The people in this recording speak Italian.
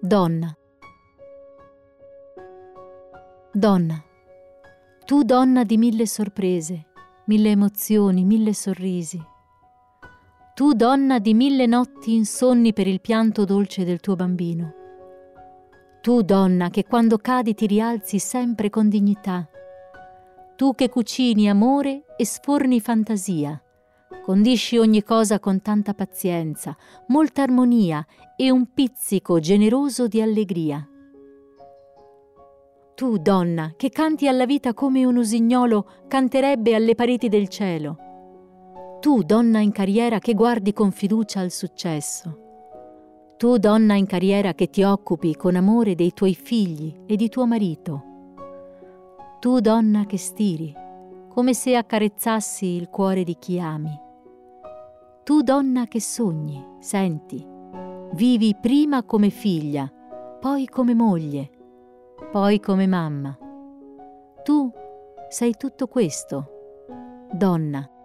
Donna. Donna, tu donna di 1000 sorprese, 1000 emozioni, 1000 sorrisi. Tu donna di 1000 notti insonni per il pianto dolce del tuo bambino. Tu donna che quando cadi ti rialzi sempre con dignità. Tu che cucini amore e sforni fantasia. Condisci ogni cosa con tanta pazienza, molta armonia e un pizzico generoso di allegria. Tu, donna, che canti alla vita come un usignolo canterebbe alle pareti del cielo. Tu, donna in carriera che guardi con fiducia al successo. Tu, donna in carriera che ti occupi con amore dei tuoi figli e di tuo marito. Tu, donna che stiri, come se accarezzassi il cuore di chi ami. Tu, donna che sogni, senti, vivi prima come figlia, poi come moglie, poi come mamma. Tu sei tutto questo, donna.